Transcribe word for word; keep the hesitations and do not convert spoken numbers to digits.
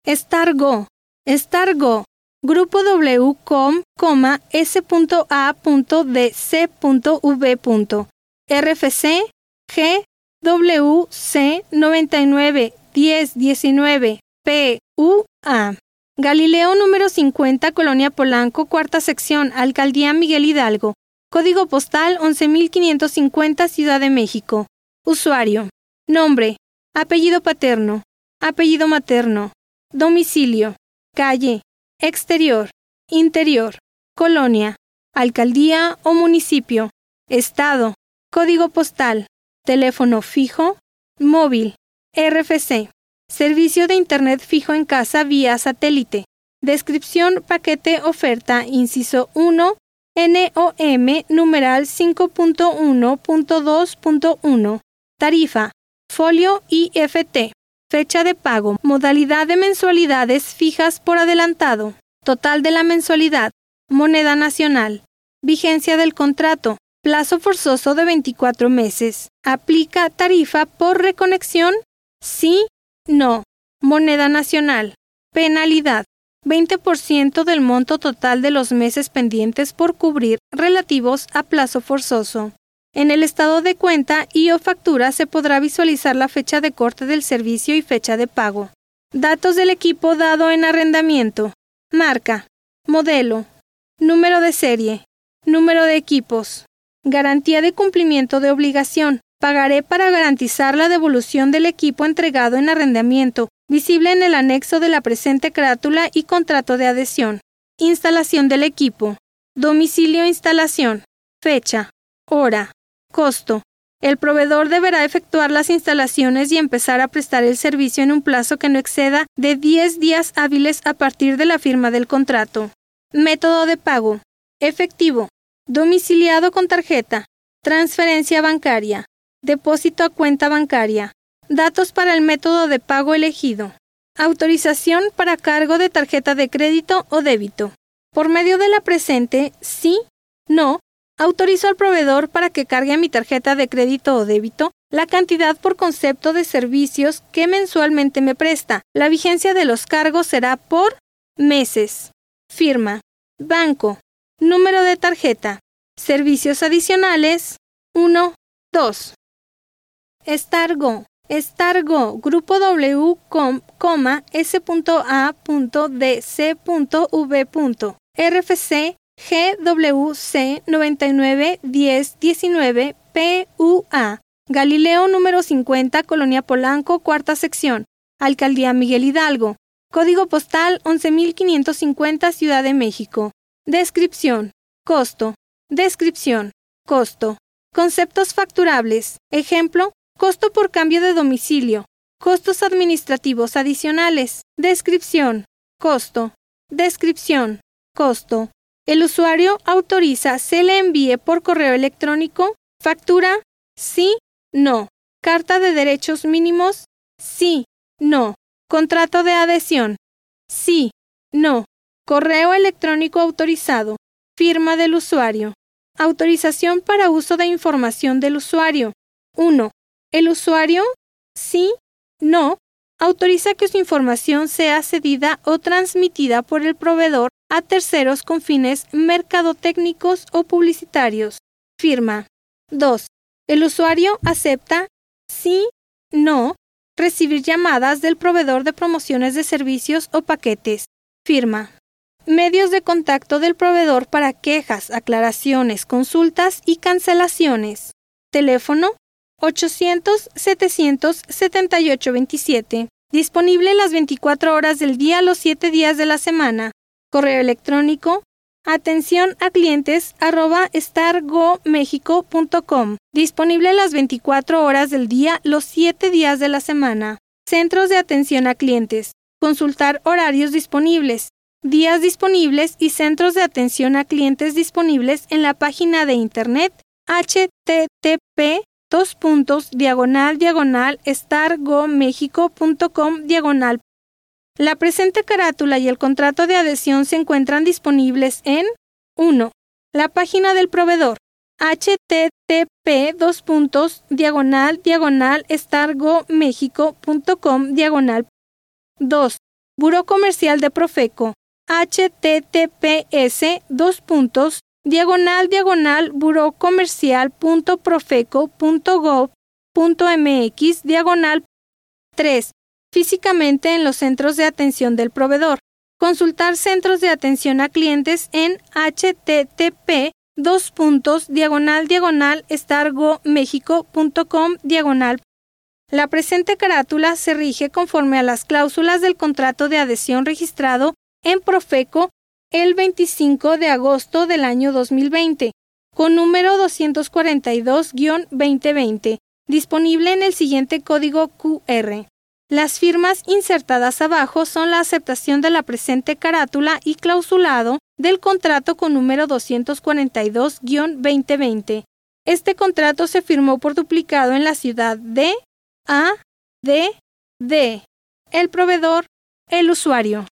Stargo, Stargo, Grupo W com, S.A.D.C.V. R F C G W C noventa y nueve diez diecinueve P U A. Galileo número cincuenta, Colonia Polanco, cuarta sección, Alcaldía Miguel Hidalgo. Código postal once mil quinientos cincuenta, Ciudad de México. Usuario. Nombre. Apellido paterno. Apellido materno. Domicilio. Calle. Exterior. Interior. Colonia. Alcaldía o municipio. Estado. Código postal. Teléfono fijo. Móvil. R F C. Servicio de Internet fijo en casa vía satélite. Descripción paquete oferta inciso uno. N O M numeral cinco punto uno punto dos punto uno. Tarifa. Folio I F T. Fecha de pago. Modalidad de mensualidades fijas por adelantado. Total de la mensualidad. Moneda nacional. Vigencia del contrato. Plazo forzoso de veinticuatro meses. ¿Aplica tarifa por reconexión? Sí, no. Moneda nacional. Penalidad. veinte por ciento del monto total de los meses pendientes por cubrir relativos a plazo forzoso. En el estado de cuenta y o factura se podrá visualizar la fecha de corte del servicio y fecha de pago. Datos del equipo dado en arrendamiento. Marca. Modelo. Número de serie. Número de equipos. Garantía de cumplimiento de obligación. Pagaré para garantizar la devolución del equipo entregado en arrendamiento, visible en el anexo de la presente carátula y contrato de adhesión. Instalación del equipo. Domicilio instalación. Fecha. Hora. Costo. El proveedor deberá efectuar las instalaciones y empezar a prestar el servicio en un plazo que no exceda de diez días hábiles a partir de la firma del contrato. Método de pago. Efectivo. Domiciliado con tarjeta. Transferencia bancaria. Depósito a cuenta bancaria. Datos para el método de pago elegido. Autorización para cargo de tarjeta de crédito o débito. Por medio de la presente, sí, no, autorizo al proveedor para que cargue a mi tarjeta de crédito o débito la cantidad por concepto de servicios que mensualmente me presta. La vigencia de los cargos será por meses. Firma. Banco. Número de tarjeta. Servicios adicionales. uno, dos. Stargo. Stargo. Grupo W com, S.A.D.C.V. R F C G W C noventa y nueve diez diecinueve P U A. Galileo número cincuenta, Colonia Polanco, cuarta sección, Alcaldía Miguel Hidalgo. Código postal once mil quinientos cincuenta, Ciudad de México. Descripción. Costo. Descripción. Costo. Conceptos facturables. Ejemplo. Costo por cambio de domicilio. Costos administrativos adicionales. Descripción. Costo. Descripción. Costo. El usuario autoriza se le envíe por correo electrónico. Factura. Sí. No. Carta de derechos mínimos. Sí. No. Contrato de adhesión. Sí. No. Correo electrónico autorizado. Firma del usuario. Autorización para uso de información del usuario. uno. El usuario, sí, no, autoriza que su información sea cedida o transmitida por el proveedor a terceros con fines mercadotécnicos o publicitarios. Firma. dos. El usuario acepta, sí, no, recibir llamadas del proveedor de promociones de servicios o paquetes. Firma. Medios de contacto del proveedor para quejas, aclaraciones, consultas y cancelaciones. Teléfono ochocientos, setecientos setenta y ocho veintisiete. Disponible las veinticuatro horas del día, los siete días de la semana. Correo electrónico atención a clientes arroba stargomexico punto com. Disponible las veinticuatro horas del día, los siete días de la semana. Centros de atención a clientes. Consultar horarios disponibles, días disponibles y centros de atención a clientes disponibles en la página de internet h t t p dos puntos diagonal diagonal stargomexico punto com diagonal. La presente carátula y el contrato de adhesión se encuentran disponibles en uno. La página del proveedor h t t p dos puntos diagonal diagonal stargomexico punto com diagonal. dos. Buró Comercial de Profeco, https dos puntos diagonal diagonal burocomercial.profeco.gov.mx diagonal tres. Físicamente en los centros de atención del proveedor. Consultar centros de atención a clientes en http dos puntos diagonal diagonal stargomexico.com diagonal. La presente carátula se rige conforme a las cláusulas del contrato de adhesión registrado en Profeco el veinticinco de agosto del año dos mil veinte, con número doscientos cuarenta y dos guión veinte veinte, disponible en el siguiente código Q R. Las firmas insertadas abajo son la aceptación de la presente carátula y clausulado del contrato con número doscientos cuarenta y dos guión veinte veinte. Este contrato se firmó por duplicado en la ciudad de A, D, D. El proveedor, el usuario.